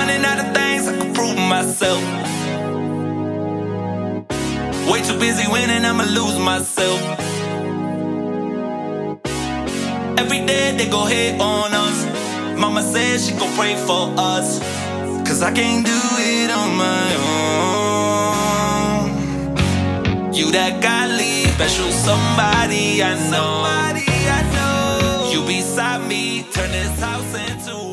running out of things I can prove myself. Way too busy winning, I'ma lose myself. Every day they go hate on us. Mama says she gon' pray for us, 'cause I can't do it on my own. You that godly, special somebody I know. You beside me, turn this house into